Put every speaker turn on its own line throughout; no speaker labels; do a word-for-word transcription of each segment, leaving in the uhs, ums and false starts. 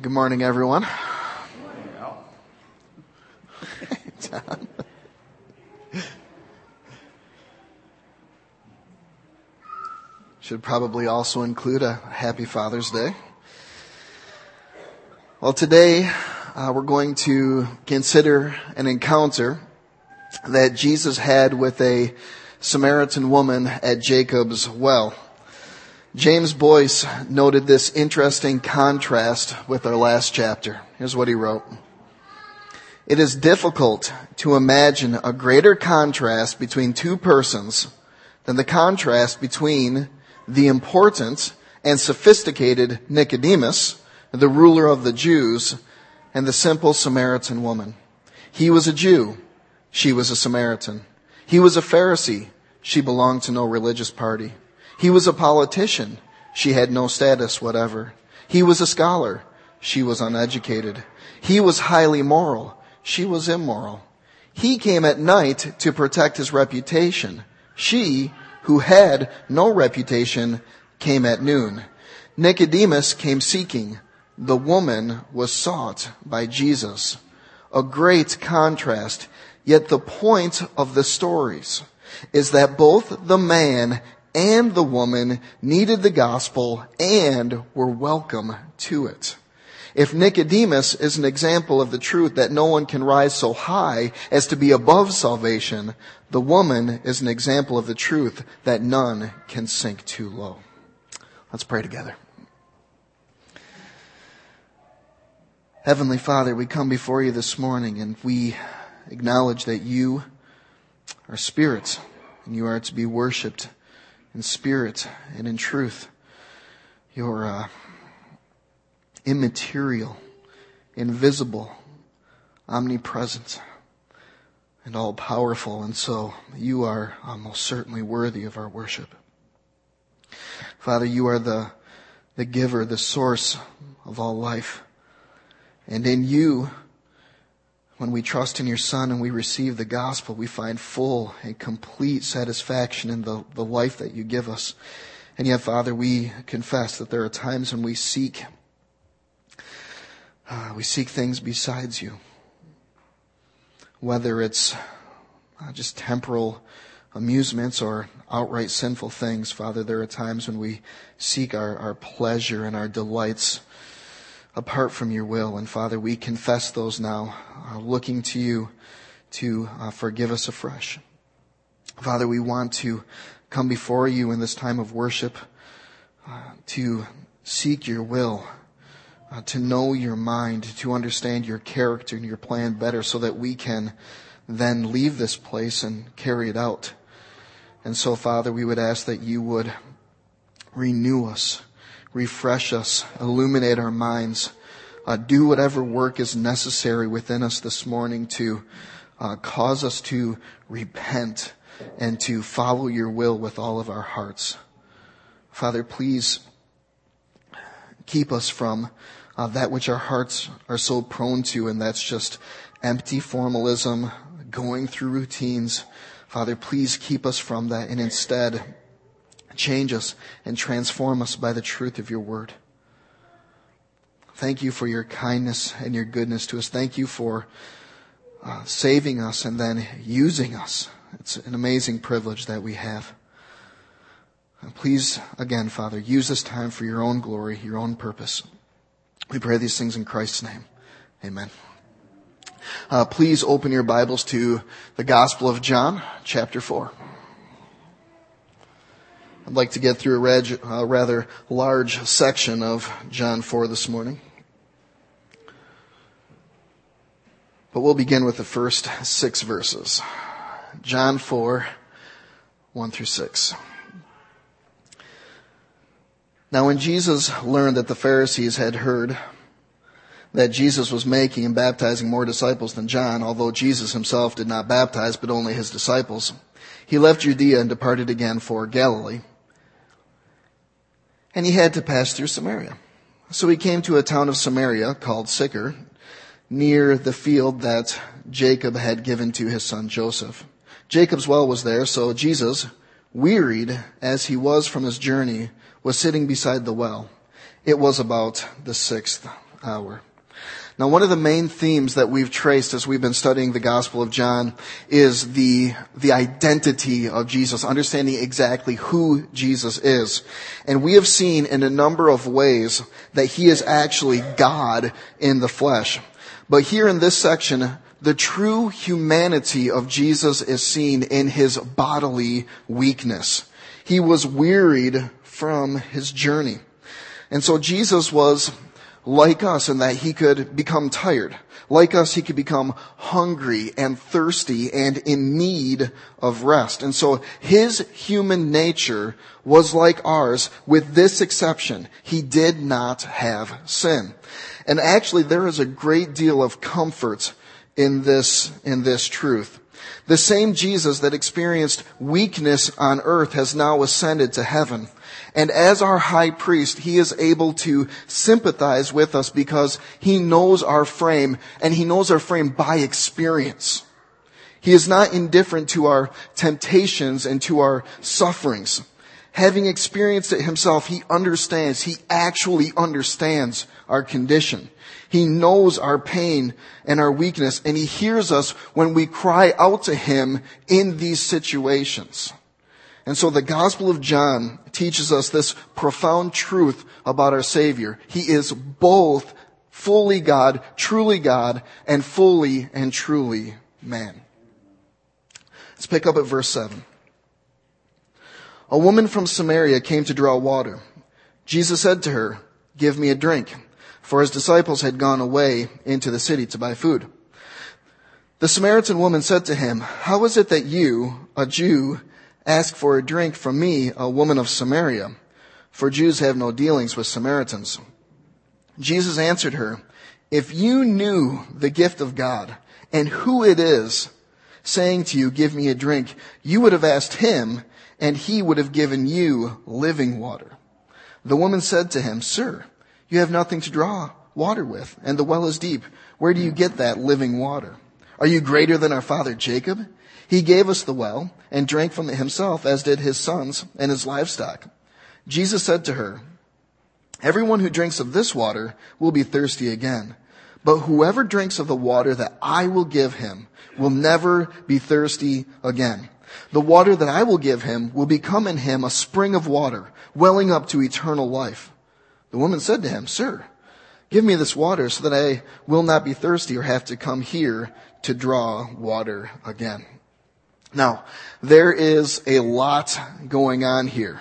Good morning, everyone.
Good morning, Al.
John. Should probably also include a happy Father's Day. Well, today uh, we're going to consider an encounter that Jesus had with a Samaritan woman at Jacob's well. James Boyce noted this interesting contrast with our last chapter. Here's what he wrote. It is difficult to imagine a greater contrast between two persons than the contrast between the important and sophisticated Nicodemus, the ruler of the Jews, and the simple Samaritan woman. He was a Jew. She was a Samaritan. He was a Pharisee. She belonged to no religious party. He was a politician. She had no status whatever. He was a scholar. She was uneducated. He was highly moral. She was immoral. He came at night to protect his reputation. She, who had no reputation, came at noon. Nicodemus came seeking. The woman was sought by Jesus. A great contrast. Yet the point of the stories is that both the man and the woman needed the gospel and were welcome to it. If Nicodemus is an example of the truth that no one can rise so high as to be above salvation, the woman is an example of the truth that none can sink too low. Let's pray together. Heavenly Father, we come before you this morning and we acknowledge that you are spirit and you are to be worshipped in spirit and in truth. You're uh, immaterial, invisible, omnipresent, and all-powerful. And so you are uh, most certainly worthy of our worship. Father, you are the, the giver, the source of all life. And in you, when we trust in your Son and we receive the gospel, we find full and complete satisfaction in the, the life that you give us. And yet, Father, we confess that there are times when we seek, uh, we seek things besides you. Whether it's uh, just temporal amusements or outright sinful things, Father, there are times when we seek our, our pleasure and our delights apart from your will. And Father, we confess those now, uh, looking to you to uh, forgive us afresh. Father, we want to come before you in this time of worship uh, to seek your will, uh, to know your mind, to understand your character and your plan better so that we can then leave this place and carry it out. And so, Father, we would ask that you would renew us, refresh us, illuminate our minds, uh, do whatever work is necessary within us this morning to uh, cause us to repent and to follow your will with all of our hearts. Father, please keep us from uh, that which our hearts are so prone to, and that's just empty formalism, going through routines. Father, please keep us from that, and instead change us and transform us by the truth of your word. Thank you for your kindness and your goodness to us. Thank you for uh, saving us and then using us. It's an amazing privilege that we have. And please, again, Father, use this time for your own glory, your own purpose. We pray these things in Christ's name. Amen. Uh, please open your Bibles to the Gospel of John, chapter four. I'd like to get through a reg, uh, rather large section of John four this morning. But we'll begin with the first six verses. John four, one through six. Now when Jesus learned that the Pharisees had heard that Jesus was making and baptizing more disciples than John, although Jesus himself did not baptize but only his disciples, he left Judea and departed again for Galilee. And he had to pass through Samaria. So he came to a town of Samaria called Sychar, near the field that Jacob had given to his son Joseph. Jacob's well was there, so Jesus, wearied as he was from his journey, was sitting beside the well. It was about the sixth hour. Now, one of the main themes that we've traced as we've been studying the Gospel of John is the, the identity of Jesus, understanding exactly who Jesus is. And we have seen in a number of ways that he is actually God in the flesh. But here in this section, the true humanity of Jesus is seen in his bodily weakness. He was wearied from his journey. And so Jesus was like us in that he could become tired. Like us, he could become hungry and thirsty and in need of rest. And so his human nature was like ours, with this exception: he did not have sin. And actually, there is a great deal of comfort in this, in this truth. The same Jesus that experienced weakness on earth has now ascended to heaven. And as our high priest, he is able to sympathize with us because he knows our frame, and he knows our frame by experience. He is not indifferent to our temptations and to our sufferings. Having experienced it himself, he understands, he actually understands our condition. He knows our pain and our weakness, and he hears us when we cry out to him in these situations. And so the Gospel of John teaches us this profound truth about our Savior. He is both fully God, truly God, and fully and truly man. Let's pick up at verse seven. A woman from Samaria came to draw water. Jesus said to her, "Give me a drink," for his disciples had gone away into the city to buy food. The Samaritan woman said to him, "How is it that you, a Jew, ask for a drink from me, a woman of Samaria? For Jews have no dealings with Samaritans." Jesus answered her, "If you knew the gift of God and who it is saying to you, 'Give me a drink,' you would have asked him, and he would have given you living water." The woman said to him, "Sir, you have nothing to draw water with, and the well is deep. Where do you get that living water? Are you greater than our father Jacob? He gave us the well and drank from it himself, as did his sons and his livestock." Jesus said to her, "Everyone who drinks of this water will be thirsty again. But whoever drinks of the water that I will give him will never be thirsty again. The water that I will give him will become in him a spring of water, welling up to eternal life." The woman said to him, "Sir, give me this water so that I will not be thirsty or have to come here to draw water again." Now, there is a lot going on here.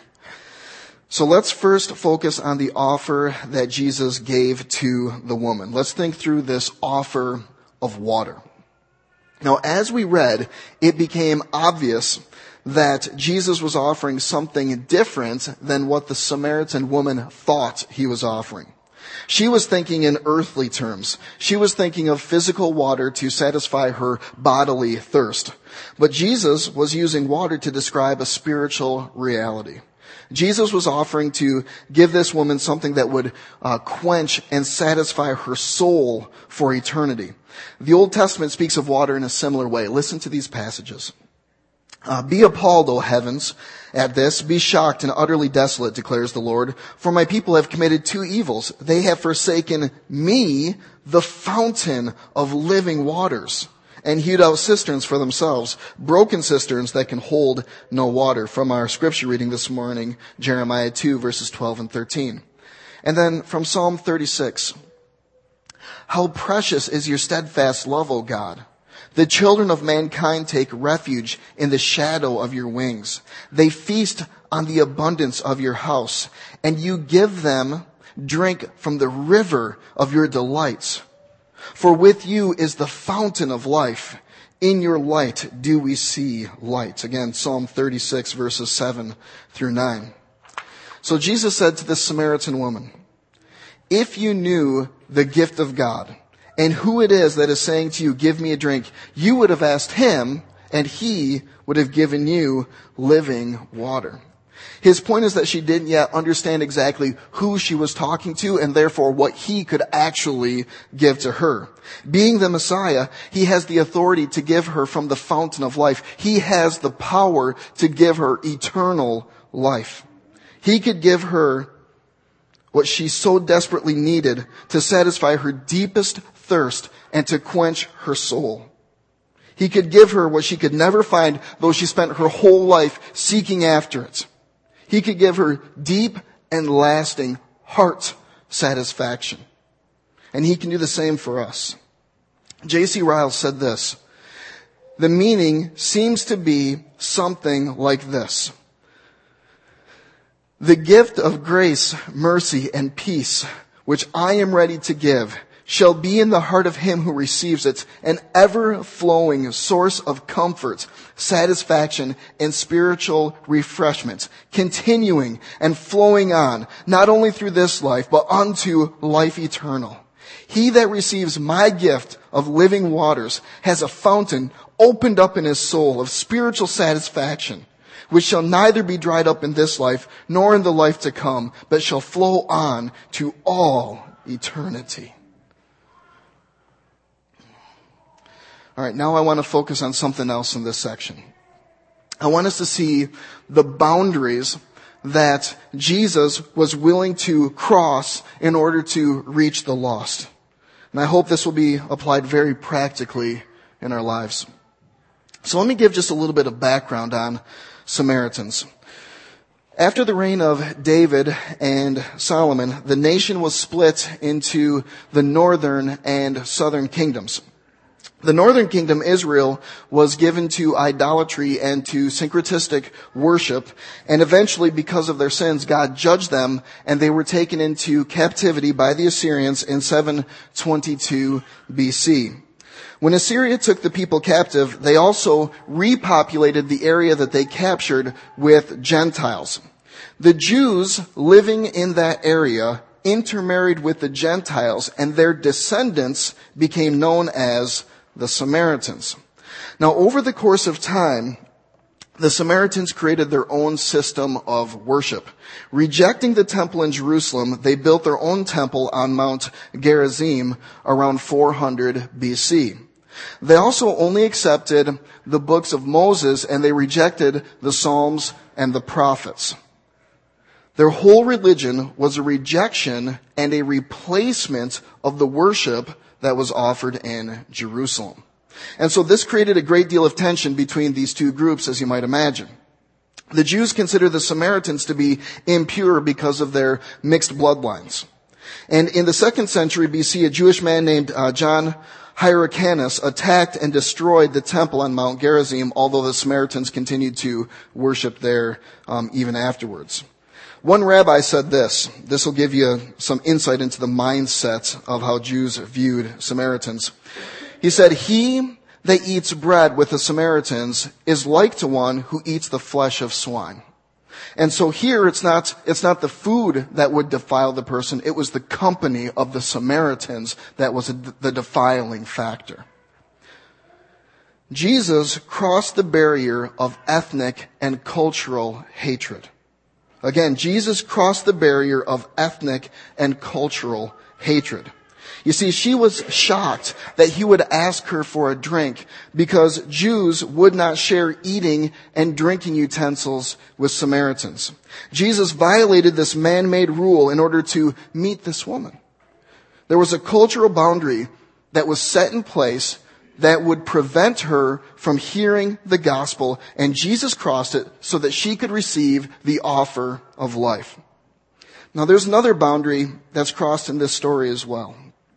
So let's first focus on the offer that Jesus gave to the woman. Let's think through this offer of water. Now, as we read, it became obvious that Jesus was offering something different than what the Samaritan woman thought he was offering. She was thinking in earthly terms. She was thinking of physical water to satisfy her bodily thirst. But Jesus was using water to describe a spiritual reality. Jesus was offering to give this woman something that would uh, quench and satisfy her soul for eternity. The Old Testament speaks of water in a similar way. Listen to these passages. Uh, "Be appalled, O heavens, at this. Be shocked and utterly desolate, declares the Lord. For my people have committed two evils. They have forsaken me, the fountain of living waters, and hewed out cisterns for themselves, broken cisterns that can hold no water." From our scripture reading this morning, Jeremiah two, verses twelve and thirteen. And then from Psalm thirty-six. "How precious is your steadfast love, O God! The children of mankind take refuge in the shadow of your wings. They feast on the abundance of your house, and you give them drink from the river of your delights. For with you is the fountain of life. In your light do we see light." Again, Psalm thirty-six, verses seven through nine. So Jesus said to this Samaritan woman, "If you knew the gift of God and who it is that is saying to you, 'Give me a drink,' you would have asked him, and he would have given you living water." His point is that she didn't yet understand exactly who she was talking to, and therefore what he could actually give to her. Being the Messiah, he has the authority to give her from the fountain of life. He has the power to give her eternal life. He could give her what she so desperately needed to satisfy her deepest thirst and to quench her soul. He could give her what she could never find, though she spent her whole life seeking after it. He could give her deep and lasting heart satisfaction. And he can do the same for us. J C Ryle said this: the meaning seems to be something like this. The gift of grace, mercy, and peace, which I am ready to give, shall be in the heart of him who receives it an ever-flowing source of comfort, satisfaction, and spiritual refreshment, continuing and flowing on, not only through this life, but unto life eternal. He that receives my gift of living waters has a fountain opened up in his soul of spiritual satisfaction, which shall neither be dried up in this life nor in the life to come, but shall flow on to all eternity. All right, now I want to focus on something else in this section. I want us to see the boundaries that Jesus was willing to cross in order to reach the lost. And I hope this will be applied very practically in our lives. So let me give just a little bit of background on Samaritans. After the reign of David and Solomon, the nation was split into the northern and southern kingdoms. The northern kingdom, Israel, was given to idolatry and to syncretistic worship, and eventually, because of their sins, God judged them, and they were taken into captivity by the Assyrians in seven twenty-two B C. When Assyria took the people captive, they also repopulated the area that they captured with Gentiles. The Jews living in that area intermarried with the Gentiles, and their descendants became known as the Samaritans. Now, over the course of time, the Samaritans created their own system of worship. Rejecting the temple in Jerusalem, they built their own temple on Mount Gerizim around four hundred B C. They also only accepted the books of Moses, and they rejected the Psalms and the prophets. Their whole religion was a rejection and a replacement of the worship that was offered in Jerusalem. And so this created a great deal of tension between these two groups, as you might imagine. The Jews considered the Samaritans to be impure because of their mixed bloodlines. And in the second century B C, a Jewish man named uh, John Hyrcanus attacked and destroyed the temple on Mount Gerizim, although the Samaritans continued to worship there um, even afterwards. One rabbi said this. This will give you some insight into the mindset of how Jews viewed Samaritans. He said, "He that eats bread with the Samaritans is like to one who eats the flesh of swine." And so here it's not, it's not the food that would defile the person. It was the company of the Samaritans that was a, the defiling factor. Jesus crossed the barrier of ethnic and cultural hatred. Again, Jesus crossed the barrier of ethnic and cultural hatred. You see, she was shocked that he would ask her for a drink because Jews would not share eating and drinking utensils with Samaritans. Jesus violated this man-made rule in order to meet this woman. There was a cultural boundary that was set in place that would prevent her from hearing the gospel, and Jesus crossed it so that she could receive the offer of life. Now, there's another boundary that's crossed in this story as well.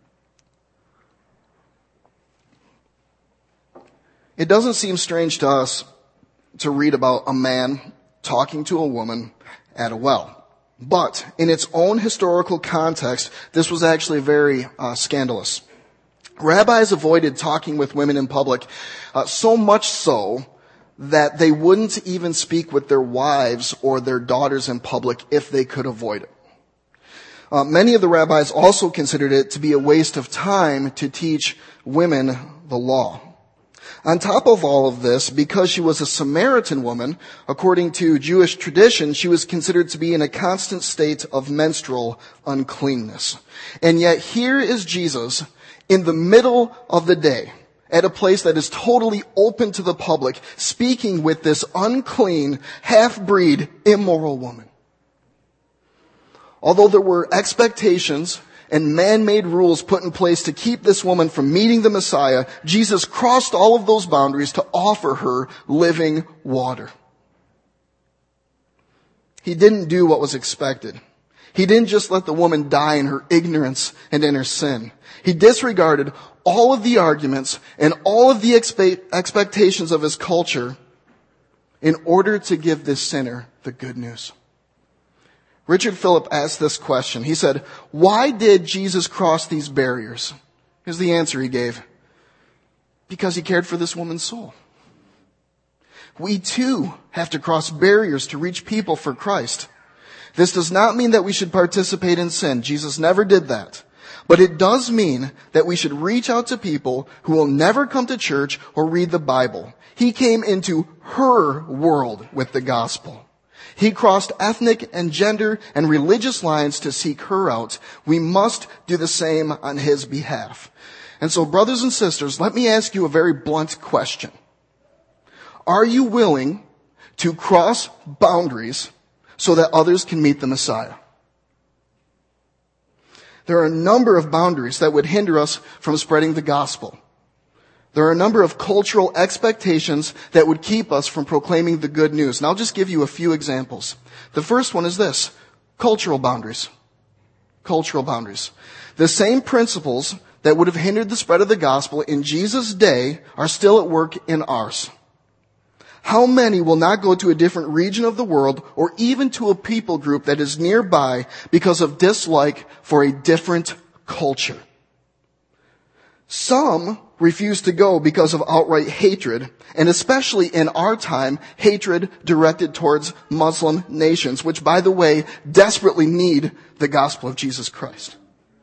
It doesn't seem strange to us to read about a man talking to a woman at a well. But in its own historical context, this was actually very uh, scandalous. Rabbis avoided talking with women in public, uh, so much so that they wouldn't even speak with their wives or their daughters in public if they could avoid it. Uh, many of the rabbis also considered it to be a waste of time to teach women the law. On top of all of this, because she was a Samaritan woman, according to Jewish tradition, she was considered to be in a constant state of menstrual uncleanness. And yet here is Jesus in the middle of the day, at a place that is totally open to the public, speaking with this unclean, half-breed, immoral woman. Although there were expectations and man-made rules put in place to keep this woman from meeting the Messiah, Jesus crossed all of those boundaries to offer her living water. He didn't do what was expected. He didn't just let the woman die in her ignorance and in her sin. He disregarded all of the arguments and all of the expe- expectations of his culture in order to give this sinner the good news. Richard Philip asked this question. He said, why did Jesus cross these barriers? Here's the answer he gave. Because he cared for this woman's soul. We too have to cross barriers to reach people for Christ. This does not mean that we should participate in sin. Jesus never did that. But it does mean that we should reach out to people who will never come to church or read the Bible. He came into her world with the gospel. He crossed ethnic and gender and religious lines to seek her out. We must do the same on his behalf. And so, brothers and sisters, let me ask you a very blunt question. Are you willing to cross boundaries so that others can meet the Messiah? There are a number of boundaries that would hinder us from spreading the gospel. There are a number of cultural expectations that would keep us from proclaiming the good news. And I'll just give you a few examples. The first one is this: cultural boundaries. Cultural boundaries. The same principles that would have hindered the spread of the gospel in Jesus' day are still at work in ours. How many will not go to a different region of the world or even to a people group that is nearby because of dislike for a different culture? Some refuse to go because of outright hatred, and especially in our time, hatred directed towards Muslim nations, which, by the way, desperately need the gospel of Jesus Christ.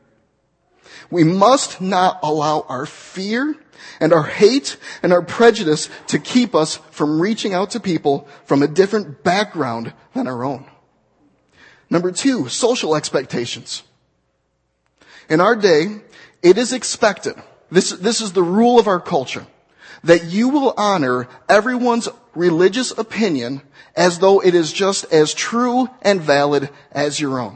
We must not allow our fear and our hate and our prejudice to keep us from reaching out to people from a different background than our own. Number two, social expectations. In our day, it is expected, this, this is the rule of our culture, that you will honor everyone's religious opinion as though it is just as true and valid as your own.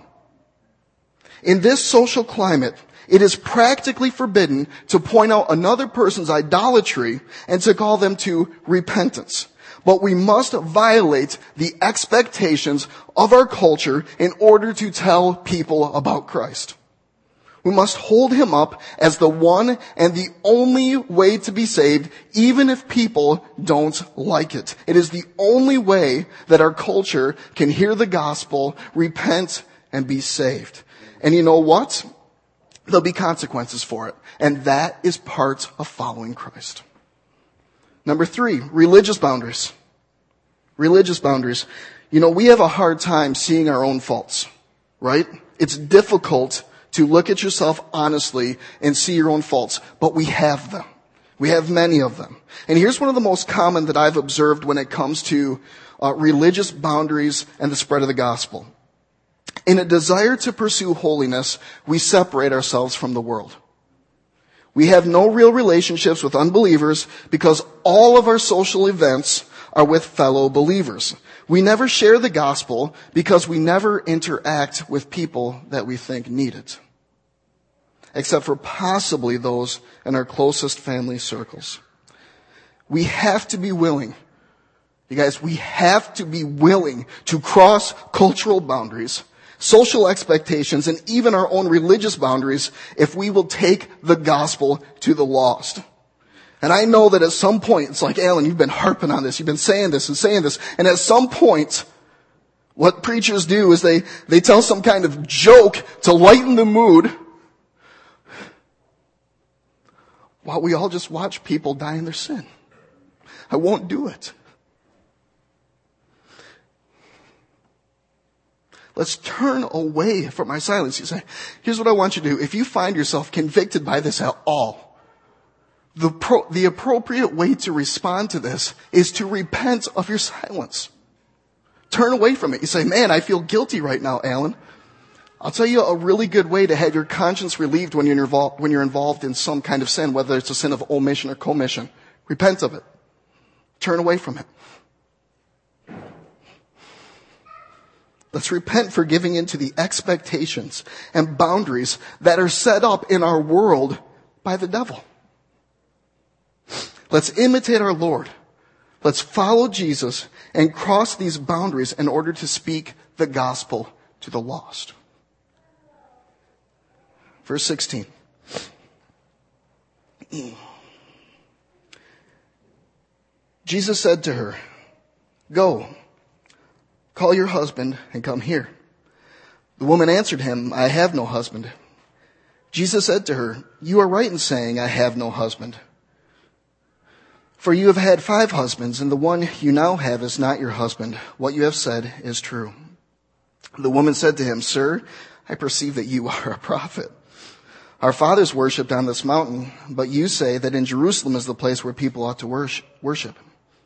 In this social climate, it is practically forbidden to point out another person's idolatry and to call them to repentance. But we must violate the expectations of our culture in order to tell people about Christ. We must hold him up as the one and the only way to be saved, even if people don't like it. It is the only way that our culture can hear the gospel, repent, and be saved. And you know what? There'll be consequences for it. And that is part of following Christ. Number three, religious boundaries. Religious boundaries. You know, we have a hard time seeing our own faults, right? It's difficult to look at yourself honestly and see your own faults, but we have them. We have many of them. And here's one of the most common that I've observed when it comes to uh, religious boundaries and the spread of the gospel. In a desire to pursue holiness, we separate ourselves from the world. We have no real relationships with unbelievers because all of our social events are with fellow believers. We never share the gospel because we never interact with people that we think need it, except for possibly those in our closest family circles. We have to be willing, you guys, we have to be willing to cross cultural boundaries, social expectations, and even our own religious boundaries if we will take the gospel to the lost. And I know that at some point, it's like, Alan, you've been harping on this, you've been saying this and saying this, and at some point, what preachers do is they, they tell some kind of joke to lighten the mood, while we all just watch people die in their sin. I won't do it. Let's turn away from our silence. You say, here's what I want you to do. If you find yourself convicted by this at all, the pro, the appropriate way to respond to this is to repent of your silence. Turn away from it. You say, man, I feel guilty right now, Alan. I'll tell you a really good way to have your conscience relieved when you're involved, when you're involved in some kind of sin, whether it's a sin of omission or commission. Repent of it. Turn away from it. Let's repent for giving into the expectations and boundaries that are set up in our world by the devil. Let's imitate our Lord. Let's follow Jesus and cross these boundaries in order to speak the gospel to the lost. Verse sixteen. Jesus said to her, "Go, call your husband and come here." The woman answered him, "I have no husband." Jesus said to her, "You are right in saying, 'I have no husband.' For you have had five husbands, and the one you now have is not your husband. What you have said is true." The woman said to him, "Sir, I perceive that you are a prophet. Our fathers worshipped on this mountain, but you say that in Jerusalem is the place where people ought to worship."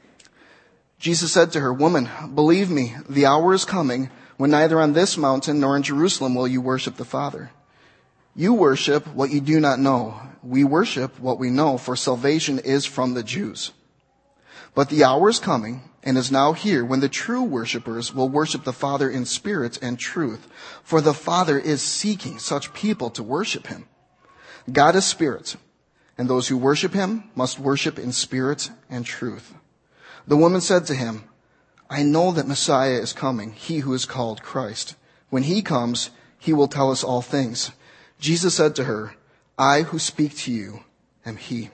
Jesus said to her, "Woman, believe me, the hour is coming when neither on this mountain nor in Jerusalem will you worship the Father. You worship what you do not know. We worship what we know, for salvation is from the Jews. But the hour is coming, and is now here, when the true worshipers will worship the Father in spirit and truth, for the Father is seeking such people to worship him. God is spirit, and those who worship him must worship in spirit and truth." The woman said to him, "I know that Messiah is coming, he who is called Christ. When he comes, he will tell us all things." Jesus said to her, "I who speak to you am he."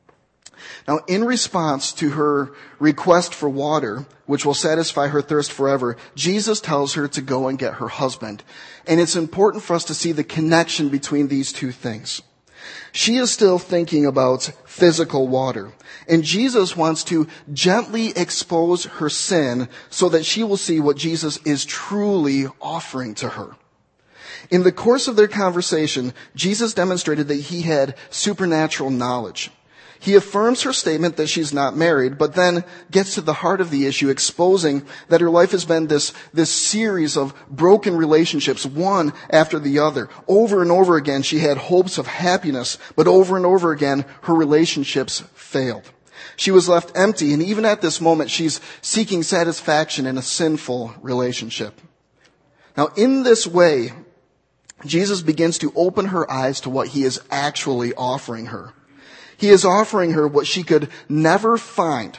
Now, in response to her request for water, which will satisfy her thirst forever, Jesus tells her to go and get her husband. And it's important for us to see the connection between these two things. She is still thinking about physical water, and Jesus wants to gently expose her sin so that she will see what Jesus is truly offering to her. In the course of their conversation, Jesus demonstrated that he had supernatural knowledge. He affirms her statement that she's not married, but then gets to the heart of the issue, exposing that her life has been this, this series of broken relationships, one after the other. Over and over again, she had hopes of happiness, but over and over again, her relationships failed. She was left empty, and even at this moment, she's seeking satisfaction in a sinful relationship. Now, in this way, Jesus begins to open her eyes to what he is actually offering her. He is offering her what she could never find: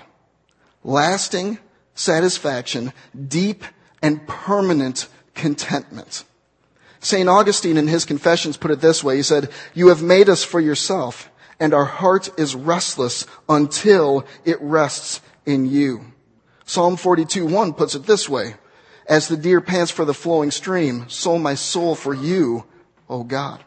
lasting satisfaction, deep and permanent contentment. Saint Augustine in his Confessions put it this way. He said, "You have made us for yourself, and our heart is restless until it rests in you." Psalm forty-two one puts it this way: "As the deer pants for the flowing stream, so my soul for you, O God."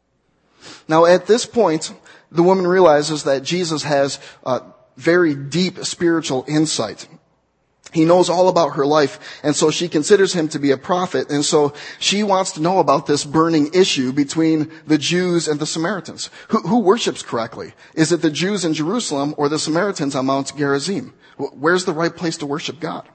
Now at this point, the woman realizes that Jesus has uh, very deep spiritual insight. He knows all about her life, and so she considers him to be a prophet, and so she wants to know about this burning issue between the Jews and the Samaritans. Who, who worships correctly? Is it the Jews in Jerusalem or the Samaritans on Mount Gerizim? Where's the right place to worship God?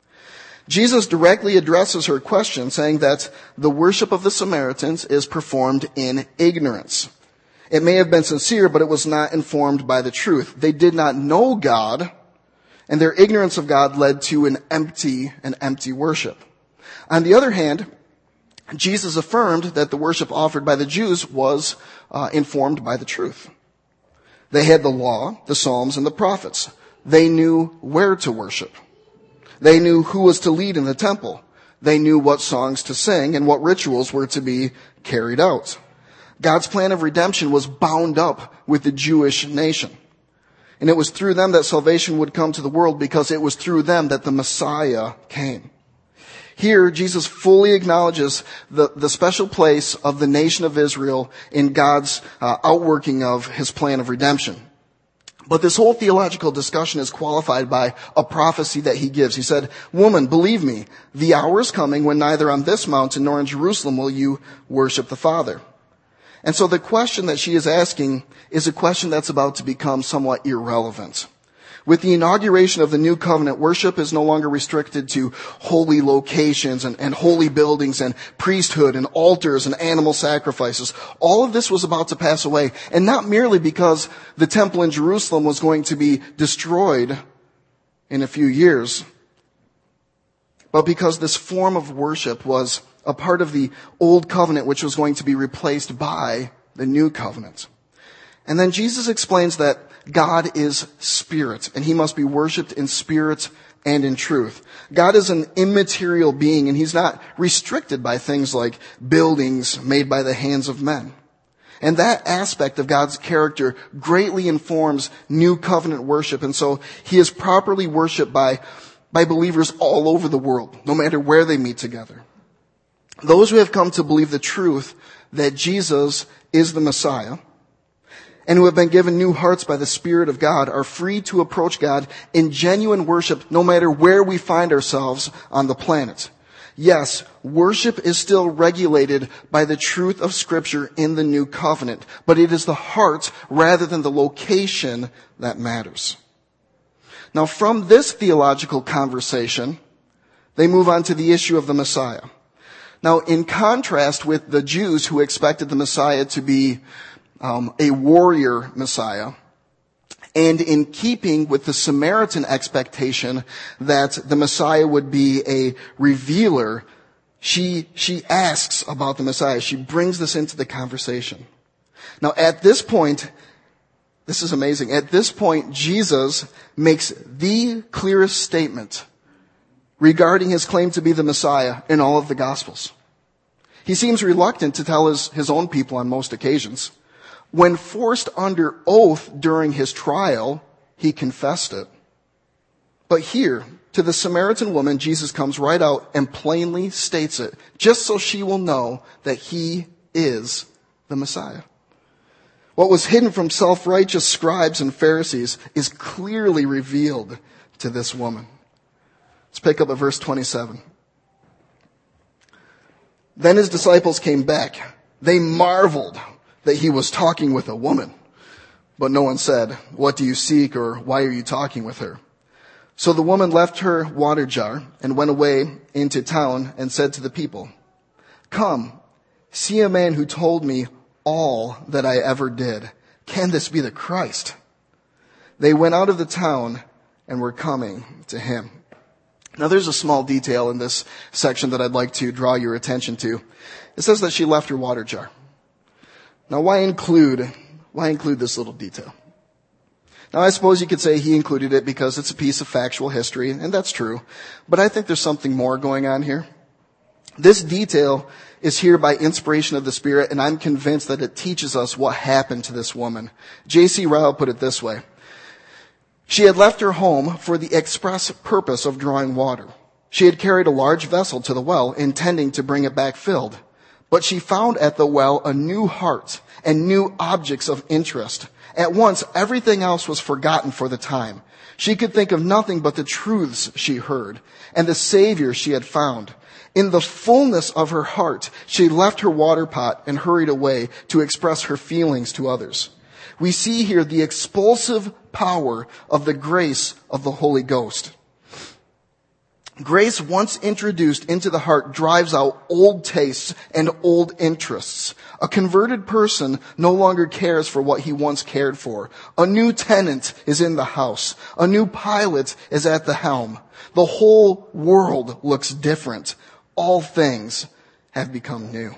Jesus directly addresses her question, saying that the worship of the Samaritans is performed in ignorance. It may have been sincere, but it was not informed by the truth. They did not know God, and their ignorance of God led to an empty, an empty worship. On the other hand, Jesus affirmed that the worship offered by the Jews was uh, informed by the truth. They had the law, the Psalms, and the prophets. They knew where to worship. They knew who was to lead in the temple. They knew what songs to sing and what rituals were to be carried out. God's plan of redemption was bound up with the Jewish nation. And it was through them that salvation would come to the world, because it was through them that the Messiah came. Here, Jesus fully acknowledges the, the special place of the nation of Israel in God's uh, outworking of his plan of redemption. But this whole theological discussion is qualified by a prophecy that he gives. He said, "Woman, believe me, the hour is coming when neither on this mountain nor in Jerusalem will you worship the Father." And so the question that she is asking is a question that's about to become somewhat irrelevant. With the inauguration of the new covenant, worship is no longer restricted to holy locations and, and holy buildings and priesthood and altars and animal sacrifices. All of this was about to pass away, and not merely because the temple in Jerusalem was going to be destroyed in a few years, but because this form of worship was a part of the old covenant which was going to be replaced by the new covenant. And then Jesus explains that God is spirit, and he must be worshiped in spirit and in truth. God is an immaterial being, and he's not restricted by things like buildings made by the hands of men. And that aspect of God's character greatly informs new covenant worship, and so he is properly worshiped by, by believers all over the world, no matter where they meet together. Those who have come to believe the truth that Jesus is the Messiah, and who have been given new hearts by the Spirit of God, are free to approach God in genuine worship no matter where we find ourselves on the planet. Yes, worship is still regulated by the truth of Scripture in the new covenant, but it is the heart rather than the location that matters. Now, from this theological conversation, they move on to the issue of the Messiah. Now, in contrast with the Jews who expected the Messiah to be Um, a warrior Messiah, and in keeping with the Samaritan expectation that the Messiah would be a revealer, she, she asks about the Messiah. She brings this into the conversation. Now at this point, this is amazing, at this point Jesus makes the clearest statement regarding his claim to be the Messiah in all of the Gospels. He seems reluctant to tell his, his own people on most occasions. When forced under oath during his trial, he confessed it. But here, to the Samaritan woman, Jesus comes right out and plainly states it, just so she will know that he is the Messiah. What was hidden from self-righteous scribes and Pharisees is clearly revealed to this woman. Let's pick up at verse twenty-seven. Then his disciples came back. They marveled that he was talking with a woman. But no one said, "What do you seek?" or "Why are you talking with her?" So the woman left her water jar and went away into town and said to the people, "Come, see a man who told me all that I ever did. Can this be the Christ?" They went out of the town and were coming to him. Now there's a small detail in this section that I'd like to draw your attention to. It says that she left her water jar. Now, why include, why include this little detail? Now, I suppose you could say he included it because it's a piece of factual history, and that's true. But I think there's something more going on here. This detail is here by inspiration of the Spirit, and I'm convinced that it teaches us what happened to this woman. J C Ryle put it this way. She had left her home for the express purpose of drawing water. She had carried a large vessel to the well, intending to bring it back filled. But she found at the well a new heart and new objects of interest. At once, everything else was forgotten for the time. She could think of nothing but the truths she heard and the Savior she had found. In the fullness of her heart, she left her water pot and hurried away to express her feelings to others. We see here the expulsive power of the grace of the Holy Ghost. Grace, once introduced into the heart, drives out old tastes and old interests. A converted person no longer cares for what he once cared for. A new tenant is in the house. A new pilot is at the helm. The whole world looks different. All things have become new.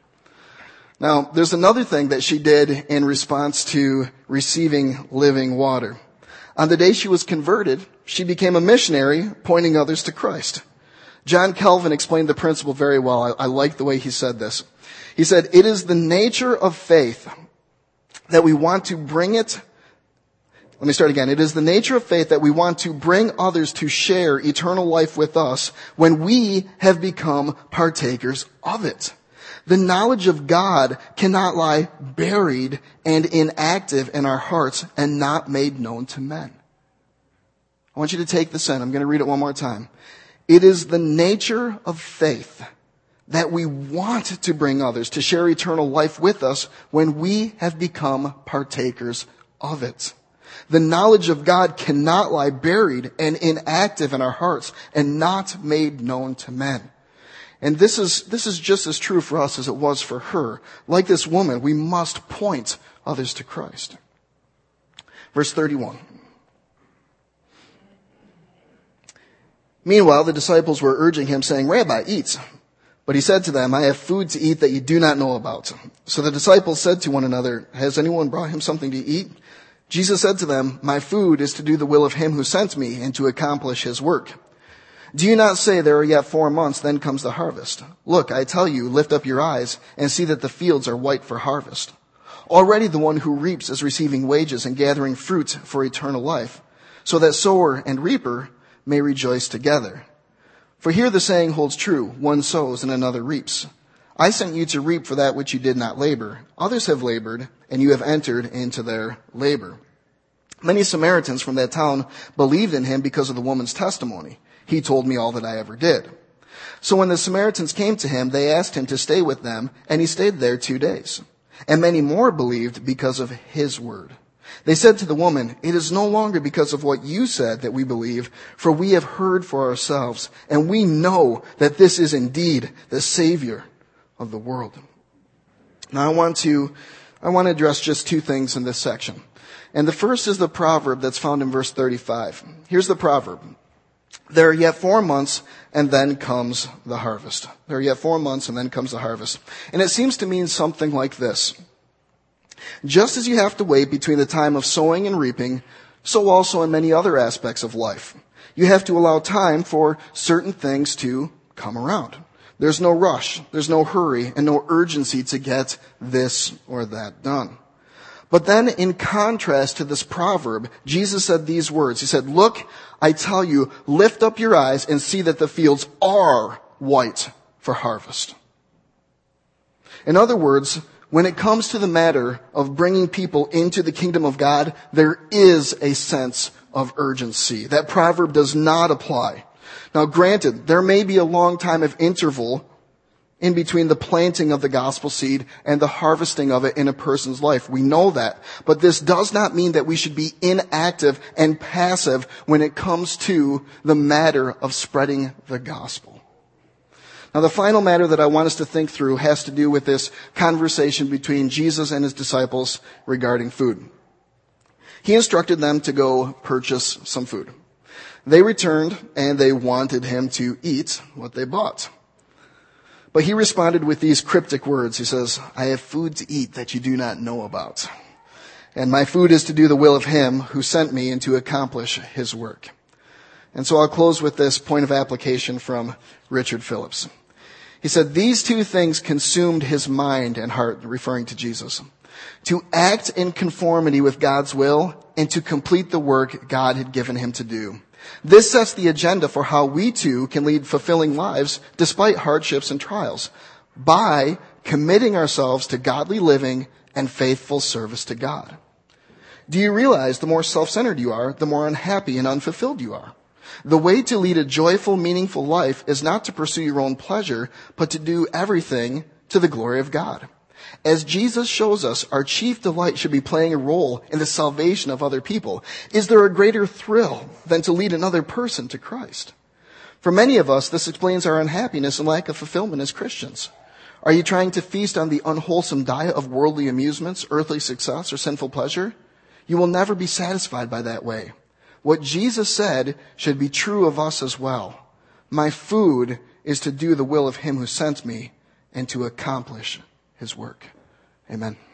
Now, there's another thing that she did in response to receiving living water. On the day she was converted, she became a missionary, pointing others to Christ. John Calvin explained the principle very well. I, I like the way he said this. He said, "It is the nature of faith that we want to bring it." Let me start again. It is the nature of faith that we want to bring others to share eternal life with us when we have become partakers of it. The knowledge of God cannot lie buried and inactive in our hearts and not made known to men. I want you to take this in. I'm going to read it one more time. It is the nature of faith that we want to bring others to share eternal life with us when we have become partakers of it. The knowledge of God cannot lie buried and inactive in our hearts and not made known to men. And this is, this is just as true for us as it was for her. Like this woman, we must point others to Christ. Verse thirty-one. Meanwhile, the disciples were urging him, saying, Rabbi, eat. But he said to them, I have food to eat that you do not know about. So the disciples said to one another, Has anyone brought him something to eat? Jesus said to them, My food is to do the will of him who sent me and to accomplish his work. Do you not say there are yet four months, then comes the harvest? Look, I tell you, lift up your eyes and see that the fields are white for harvest. Already the one who reaps is receiving wages and gathering fruit for eternal life, so that sower and reaper may rejoice together. For here the saying holds true, one sows and another reaps. I sent you to reap for that which you did not labor. Others have labored, and you have entered into their labor. Many Samaritans from that town believed in him because of the woman's testimony. He told me all that I ever did. So when the Samaritans came to him, they asked him to stay with them, and he stayed there two days. And many more believed because of his word. They said to the woman, It is no longer because of what you said that we believe, for we have heard for ourselves, and we know that this is indeed the Savior of the world. Now I want to, I want to address just two things in this section. And the first is the proverb that's found in verse thirty-five. Here's the proverb. There are yet four months, and then comes the harvest. There are yet four months, and then comes the harvest. And it seems to mean something like this. Just as you have to wait between the time of sowing and reaping, so also in many other aspects of life. You have to allow time for certain things to come around. There's no rush, there's no hurry, and no urgency to get this or that done. But then in contrast to this proverb, Jesus said these words. He said, Look, I tell you, lift up your eyes and see that the fields are white for harvest. In other words, when it comes to the matter of bringing people into the kingdom of God, there is a sense of urgency. That proverb does not apply. Now, granted, there may be a long time of interval in between the planting of the gospel seed and the harvesting of it in a person's life. We know that. But this does not mean that we should be inactive and passive when it comes to the matter of spreading the gospel. Now, the final matter that I want us to think through has to do with this conversation between Jesus and his disciples regarding food. He instructed them to go purchase some food. They returned and they wanted him to eat what they bought. But he responded with these cryptic words. He says, I have food to eat that you do not know about. And my food is to do the will of him who sent me and to accomplish his work. And so I'll close with this point of application from Richard Phillips. He said, these two things consumed his mind and heart, referring to Jesus. To act in conformity with God's will and to complete the work God had given him to do. This sets the agenda for how we too can lead fulfilling lives despite hardships and trials by committing ourselves to godly living and faithful service to God. Do you realize the more self-centered you are, the more unhappy and unfulfilled you are? The way to lead a joyful, meaningful life is not to pursue your own pleasure, but to do everything to the glory of God. As Jesus shows us, our chief delight should be playing a role in the salvation of other people. Is there a greater thrill than to lead another person to Christ? For many of us, this explains our unhappiness and lack of fulfillment as Christians. Are you trying to feast on the unwholesome diet of worldly amusements, earthly success, or sinful pleasure? You will never be satisfied by that way. What Jesus said should be true of us as well. My food is to do the will of him who sent me and to accomplish his work. Amen.